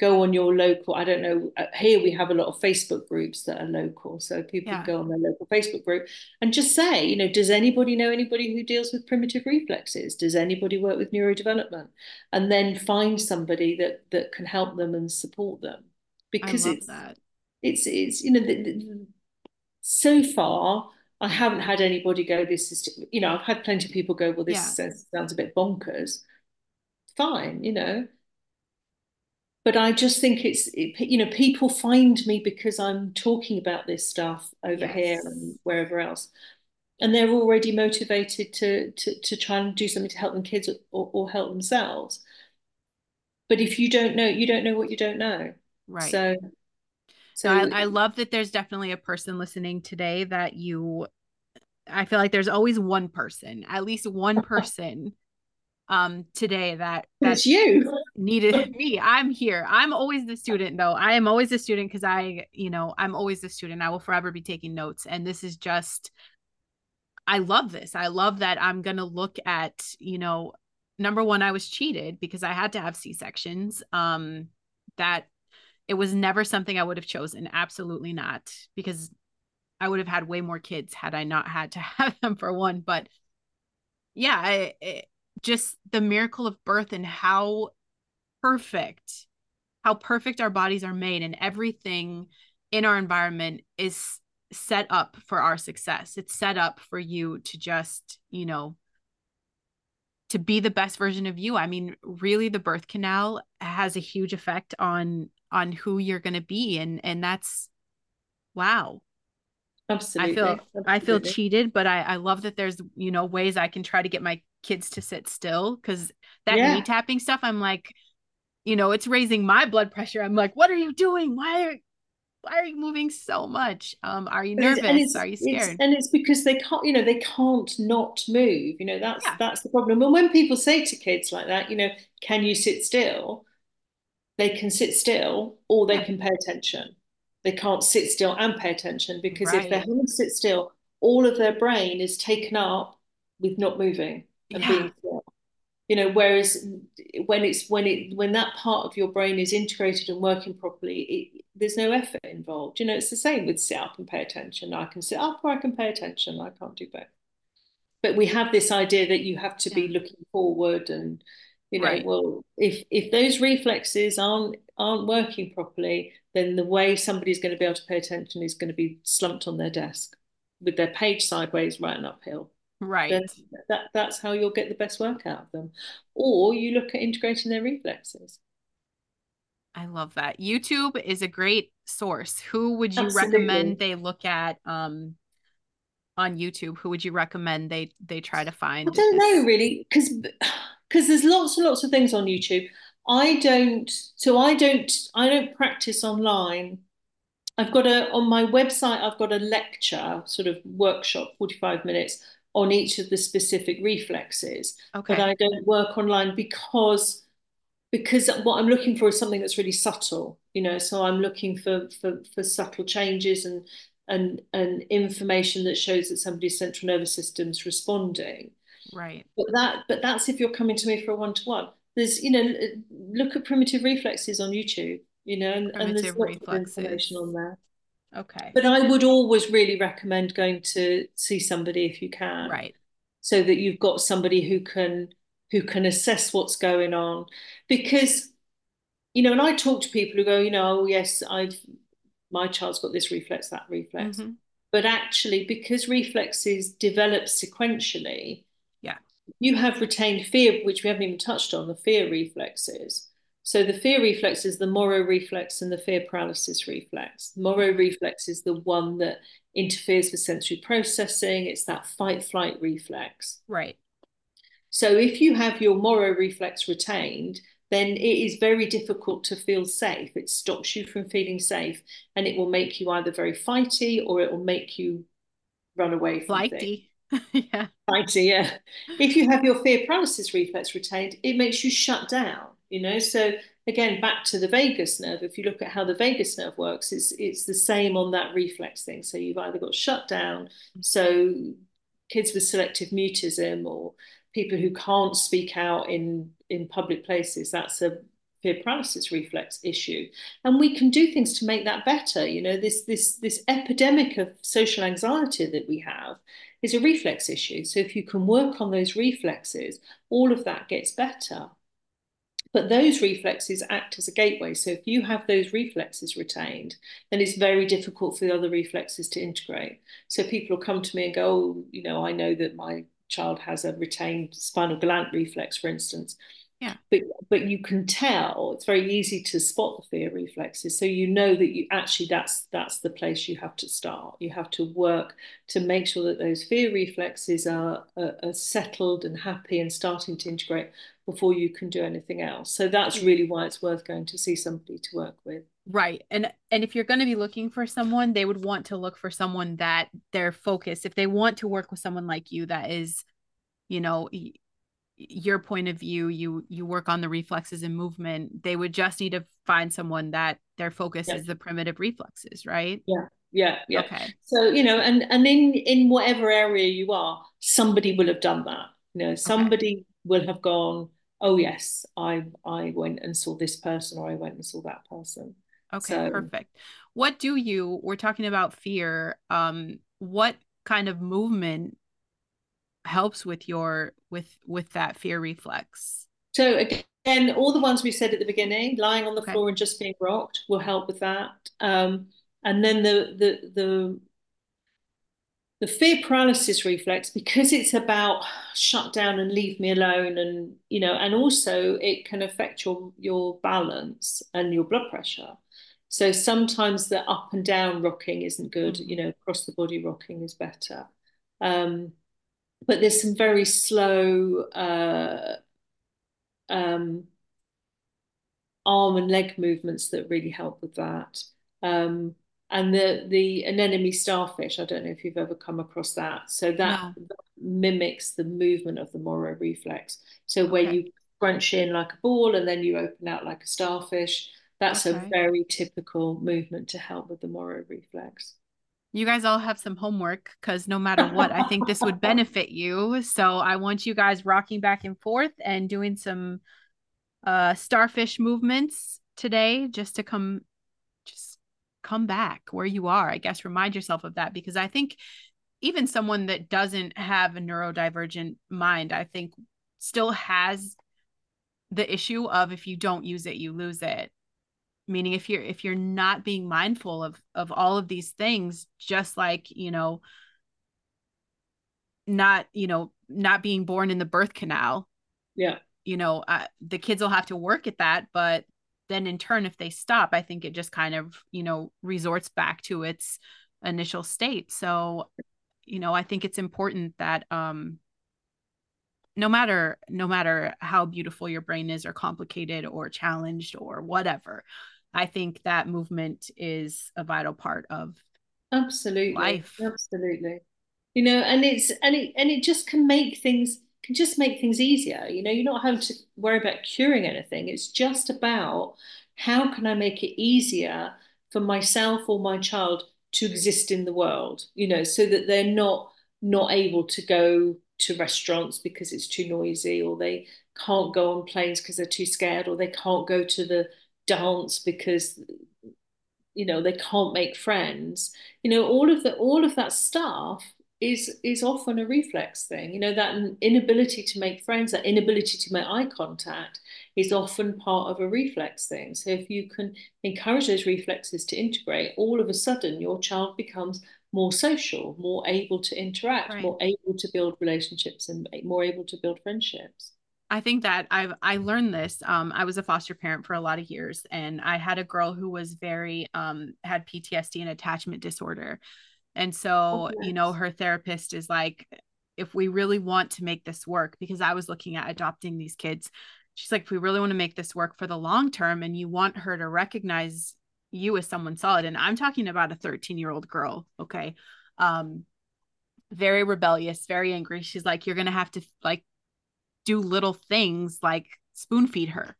go on your local, I don't know, uh, here we have a lot of Facebook groups that are local. So people Yeah. go on their local Facebook group and just say, you know, does anybody know anybody who deals with primitive reflexes? Does anybody work with neurodevelopment? And then find somebody that that can help them and support them. I Because love it's, that. it's, it's, you know, the, the, so far, I haven't had anybody go, this is, you know, I've had plenty of people go, well, this Yeah. sounds, sounds a bit bonkers. Fine, you know, but I just think it's, it, you know, people find me because I'm talking about this stuff over here and Yes. wherever else. And they're already motivated to, to, to try and do something to help them kids or, or help themselves. But if you don't know, you don't know what you don't know. Right. So, No, I, so I love that there's definitely a person listening today that you, I feel like there's always one person, at least one person um today that that it's you. needed me. I'm here. I'm always the student though. I am always the student because I, you know, I'm always the student. I will forever be taking notes. And this is just, I love this. I love that I'm going to look at, you know, number one, I was cheated because I had to have C-sections. Um, that it was never something I would have chosen. Absolutely not, because I would have had way more kids had I not had to have them for one. But yeah, I, it, just the miracle of birth and how perfect, how perfect our bodies are made, and everything in our environment is set up for our success. It's set up for you to just, you know, to be the best version of you. I mean, really the birth canal has a huge effect on on who you're going to be, and and that's wow. I Absolutely. feel I feel Absolutely. cheated, but I I love that there's, you know, ways I can try to get my kids to sit still, cuz that knee Yeah. tapping stuff, I'm like, you know, it's raising my blood pressure. I'm like, what are you doing? Why are why are you moving so much? Um, are you But it's, and nervous? it's Are you it's scared? and it's because they can't, you know, they can't not move. You know, that's Yeah, that's the problem. And when people say to kids like that, you know, can you sit still? They can sit still or they yeah, can pay attention. They can't sit still and pay attention because if their right. hands sit still, all of their brain is taken up with not moving and Yeah, being still. You know, whereas when it's when it when that part of your brain is integrated and working properly, it, there's no effort involved. You know, it's the same with sit up and pay attention. I can sit up or I can pay attention. I can't do both. But we have this idea that you have to yeah, be looking forward and, you know, right. well, if if those reflexes aren't aren't working properly, then the way somebody's going to be able to pay attention is going to be slumped on their desk with their page sideways right and uphill. Then Right. that that's how you'll get the best work out of them. Or you look at integrating their reflexes. I love that. YouTube is a great source. Who would you recommend Absolutely. they look at um on YouTube? Who would you recommend they they try to I find don't know this? really, because because there's lots and lots of things on YouTube. I don't, so I don't, I don't practice online. I've got a, on my website, I've got a lecture, sort of workshop, forty-five minutes on each of the specific reflexes, but Okay. I don't work online because because what I'm looking for is something that's really subtle, you know. So I'm looking for for for subtle changes and and and information that shows that somebody's central nervous system's responding. Right. But that but that's if you're coming to me for a one-to-one. There's, you know, look at primitive reflexes on YouTube, you know, and, and there's Primitive lots of information reflexes. on there. Okay. But I would always really recommend going to see somebody if you can, Right. so that you've got somebody who can who can assess what's going on. Because, you know, and I talk to people who go, you know, oh yes, I've my child's got this reflex, that reflex. Mm-hmm. But actually, because reflexes develop sequentially, Yeah. you have retained fear, which we haven't even touched on, the fear reflexes. So the fear reflex is the Moro reflex and the fear paralysis reflex. Moro Mm-hmm. reflex is the one that interferes with sensory processing. It's that fight flight reflex. Right. So if you have your Moro reflex retained, then it is very difficult to feel safe. It stops you from feeling safe, and it will make you either very fighty or it will make you run away from things. Flighty. Yeah. Fighty, yeah. If you have your fear paralysis reflex retained, it makes you shut down, you know. So again, back to the vagus nerve. If you look at how the vagus nerve works, it's it's the same on that reflex thing. So you've either got shut down, so kids with selective mutism or people who can't speak out in in public places, that's a fear paralysis reflex issue, and we can do things to make that better. You know, this this this epidemic of social anxiety that we have is a reflex issue. So if you can work on those reflexes, all of that gets better. But those reflexes act as a gateway. So if you have those reflexes retained, then it's very difficult for the other reflexes to integrate. So people will come to me and go, oh, you know, I know that my child has a retained spinal galant reflex, for instance. Yeah. But but you can tell, it's very easy to spot the fear reflexes. So you know that you actually that's that's the place you have to start. You have to work to make sure that those fear reflexes are, are, are settled and happy and starting to integrate before you can do anything else. So that's really why it's worth going to see somebody to work with. Right. And and if you're going to be looking for someone, they would want to look for someone that they're focused. If they want to work with someone like you that is, you know, your point of view, you you work on the reflexes and movement, they would just need to find someone that their focus Yeah. is the primitive reflexes, right? Yeah. Yeah, yeah. Okay. So, you know, and and in in whatever area you are, somebody will have done that. You know, somebody okay. will have gone, oh yes, I I went and saw this person, or I went and saw that person. Okay, so, perfect. What do you, we're talking about fear, um, what kind of movement helps with your with with that fear reflex? So again, all the ones we said at the beginning, lying on the okay. floor and just being rocked will help with that. Um, and then the the the the fear paralysis reflex, because it's about shut down and leave me alone, and you know, and also it can affect your your balance and your blood pressure. So sometimes the up and down rocking isn't good. Mm-hmm. You know, across the body rocking is better. Um, but there's some very slow uh, um, arm and leg movements that really help with that. Um, and the the anemone starfish, I don't know if you've ever come across that. So that, no. that mimics the movement of the Moro reflex. So where okay. you crunch in like a ball and then you open out like a starfish, that's okay. a very typical movement to help with the Moro reflex. You guys all have some homework, because no matter what, I think this would benefit you. So I want you guys rocking back and forth and doing some uh, starfish movements today, just to come, just come back where you are. I guess remind yourself of that, because I think even someone that doesn't have a neurodivergent mind, I think still has the issue of, if you don't use it, you lose it. Meaning if you're if you're not being mindful of of all of these things, just like, you know, not, you know, not being born in the birth canal. Yeah. You know, uh, the kids will have to work at that, but then in turn, if they stop, I think it just kind of, you know, resorts back to its initial state. So, you know, I think it's important that um no matter no matter how beautiful your brain is, or complicated or challenged or whatever, I think that movement is a vital part of absolutely life. Absolutely. You know, and it's and it and it just can make things can just make things easier. You know, you're not having to worry about curing anything. It's just about, how can I make it easier for myself or my child to exist in the world, you know, so that they're not not able to go to restaurants because it's too noisy, or they can't go on planes because they're too scared, or they can't go to the dance because, you know, they can't make friends. You know, all of the all of that stuff is is often a reflex thing. You know, that inability to make friends, that inability to make eye contact is often part of a reflex thing. So if you can encourage those reflexes to integrate, all of a sudden your child becomes more social, more able to interact, right. more able to build relationships, and more able to build friendships. I think that I've I learned this. Um, I was a foster parent for a lot of years, and I had a girl who was very um had P T S D and attachment disorder. And so, oh, yes. you know, her therapist is like, if we really want to make this work, because I was looking at adopting these kids, she's like, if we really want to make this work for the long term, and you want her to recognize you as someone solid, and I'm talking about a thirteen year old girl, okay, um, very rebellious, very angry. She's like, you're gonna have to like do little things like spoon feed her,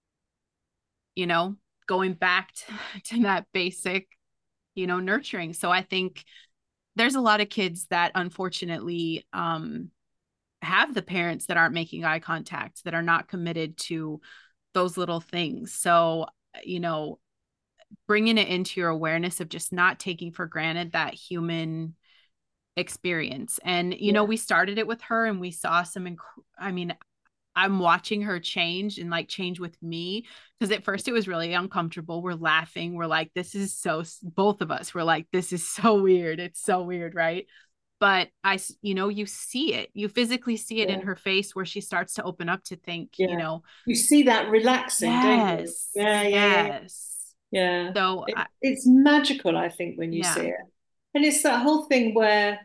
you know, going back to, to that basic, you know, nurturing. So I think there's a lot of kids that unfortunately um, have the parents that aren't making eye contact, that are not committed to those little things. So, you know, bringing it into your awareness of just not taking for granted that human experience. And, you Yeah. know, we started it with her and we saw some, inc- I mean, I'm watching her change and like change with me. Cause at first it was really uncomfortable. We're laughing. We're like, this is so, both of us were like, this is so weird. It's so weird. Right. But I, you know, you see it, you physically see it in Yeah. her face where she starts to open up to think, you Yeah. know, You see that relaxing, don't you? yes, Yeah, yeah, yeah, yeah. yes. Yeah. So It, I, it's magical, I think, when you see yeah, it. And it's that whole thing where,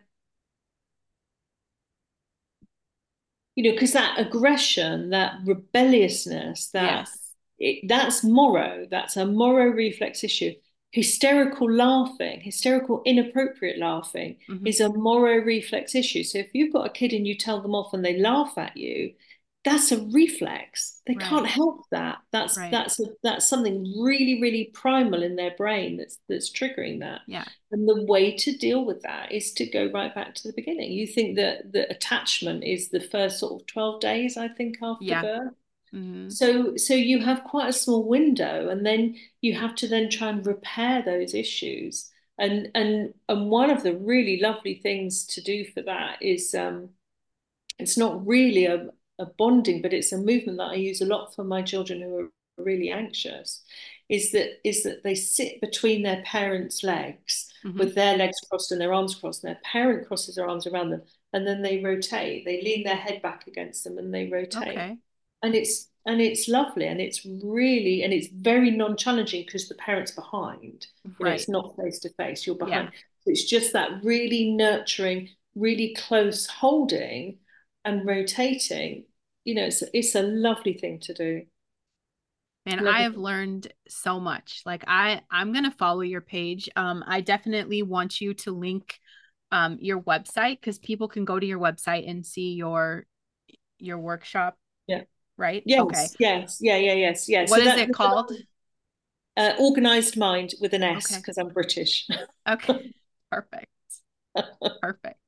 you know, because that aggression, that rebelliousness, that yes. it, that's Moro, that's a Moro reflex issue. Hysterical laughing, hysterical inappropriate laughing Hmm. is a Moro reflex issue. So if you've got a kid and you tell them off and they laugh at you, that's a reflex. They can't Right, help that. That's right. that's a, that's something really, really primal in their brain that's that's triggering that. Yeah, And the way to deal with that is to go right back to the beginning. You think that the attachment is the first sort of twelve days, I think, after yeah. birth. Hmm. So so you have quite a small window, and then you have to then try and repair those issues. And and and one of the really lovely things to do for that is um, it's not really a, a bonding, but it's a movement that I use a lot for my children who are really anxious, is that is that they sit between their parents' legs Hmm. with their legs crossed and their arms crossed, and their parent crosses their arms around them, and then they rotate. They lean their head back against them and they rotate. Okay. And it's and it's lovely and it's really and it's very non-challenging because the parent's behind. You know, Right. it's not face to face, you're Yeah. behind. It's just that really nurturing, really close holding and rotating. You know, it's it's a lovely thing to do. Man, I Lovely have thing. learned so much. Like I I'm going to follow your page. Um I definitely want you to link um your website cuz people can go to your website and see your your workshop, Yeah. right? Okay. Yes, yes, yeah, yeah, yes, yeah. What So is that it called? uh, organized mind with an S Okay. because I'm British. Okay. Perfect. Perfect.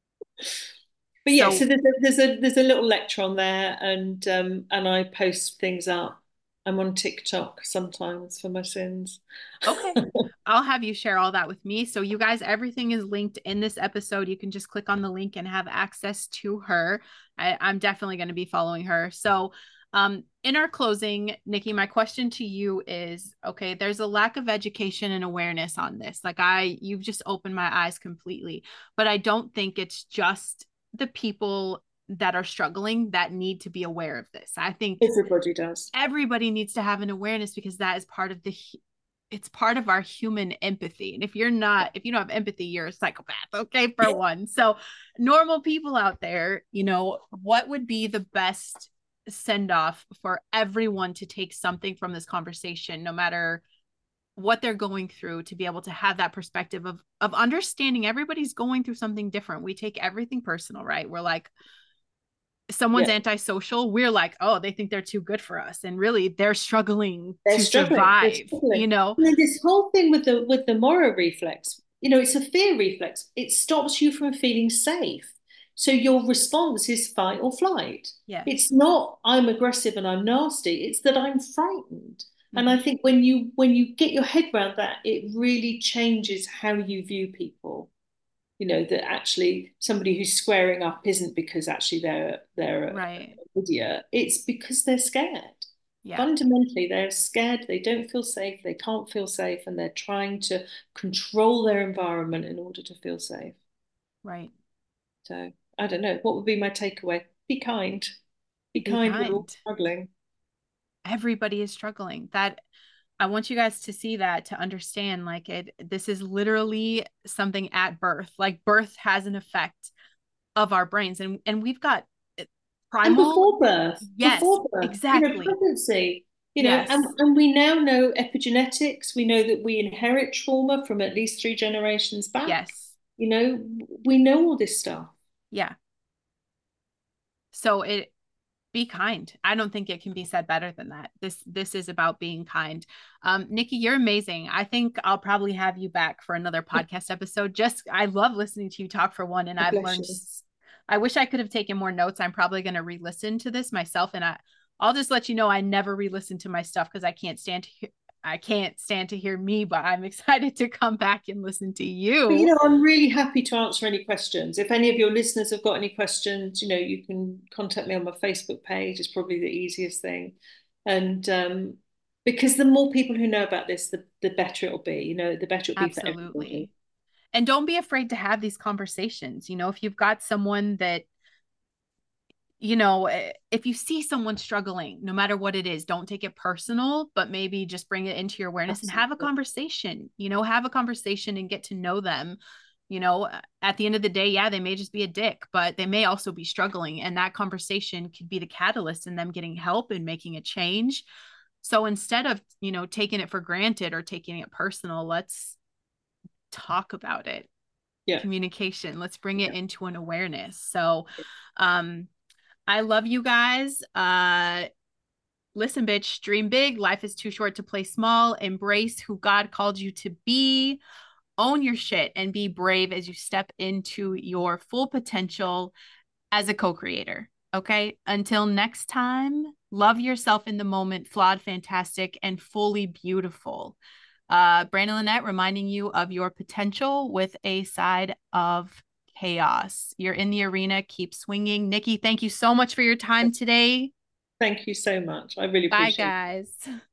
But yeah, so So, there's a, there's a there's a little lecture on there, and um, and I post things up. I'm on TikTok sometimes for my sins. okay. I'll have you share all that with me. So, you guys, everything is linked in this episode. You can just click on the link and have access to her. I, I'm definitely going to be following her. So, um, in our closing, Nikki, my question to you is okay, there's a lack of education and awareness on this. Like, I, you've just opened my eyes completely, but I don't think it's just the people that are struggling that need to be aware of this. I think Everybody does. everybody needs to have an awareness because that is part of the it's part of our human empathy. And if you're not, if you don't have empathy, you're a psychopath, okay, for one. So, normal people out there, you know, what would be the best send off for everyone to take something from this conversation, no matter what they're going through, to be able to have that perspective of of understanding everybody's going through something different. We take everything personal, right? We're like, someone's Yeah, antisocial, we're like, oh, they think they're too good for us. And really, they're struggling they're to struggling. They're survive, struggling. you know? And then this whole thing with the with the Moro reflex, you know, it's a fear reflex. It stops you from feeling safe. So your response is fight or flight. Yes. It's not I'm aggressive and I'm nasty. It's that I'm frightened. And I Mm-hmm. think when you when you get your head around that, it really changes how you view people. You know, that actually somebody who's squaring up isn't because actually they're they're an Right. idiot. It's because they're scared. Yeah. Fundamentally, they're scared, they don't feel safe, they can't feel safe, and they're trying to control their environment in order to feel safe. Right. So I don't know. What would be my takeaway? Be kind. Be Be kind, we're all kind. struggling. Everybody is struggling. That I want you guys to see that, to understand like it this is literally something at birth. Like birth has an effect of our brains, and and we've got eh, And primal. before birth, Yes, before birth, you know, exactly. pregnancy, you know, and, Yes. and we now know epigenetics. We know that we inherit trauma from at least three generations back. Yes. You know, we know all this stuff. Yeah. So it be kind. I don't think it can be said better than that. This this is about being kind. Um, Nikki, you're amazing. I think I'll probably have you back for another podcast episode. Just I love listening to you talk for one, and God I've bless learned. you. I wish I could have taken more notes. I'm probably going to re-listen to this myself, and I I'll just let you know I never re-listen to my stuff because I can't stand to hear, I can't stand to hear me, but I'm excited to come back and listen to But, you you. know, I'm really happy to answer any questions. If any of your listeners have got any questions, you know, you can contact me on my Facebook page. It's probably the easiest thing. And um, because the more people who know about this, the, the better it'll be, you know, the better it'll be for everybody. Absolutely. And don't be afraid to have these conversations. You know, if you've got someone that, you know, eh, if you see someone struggling, no matter what it is, don't take it personal, but maybe just bring it into your awareness and have a Absolutely. conversation, you know, have a conversation and get to know them. You know, at the end of the day, yeah, they may just be a dick, but they may also be struggling. And that conversation could be the catalyst in them getting help and making a change. So instead of, you know, taking it for granted or taking it personal, let's talk about it. Yeah. Communication. Let's bring it Yeah. into an awareness. So, um, I love you guys. Uh, listen, bitch, dream big. Life is too short to play small. Embrace who God called you to be. Own your shit and be brave as you step into your full potential as a co creator. Okay. Until next time, love yourself in the moment, flawed, fantastic, and fully beautiful. Uh, Brandon Lynette reminding you of your potential with a side of chaos. You're in the arena. Keep swinging. Nikki, thank you so much for your time today. Thank you so much. I really Bye, appreciate it. guys.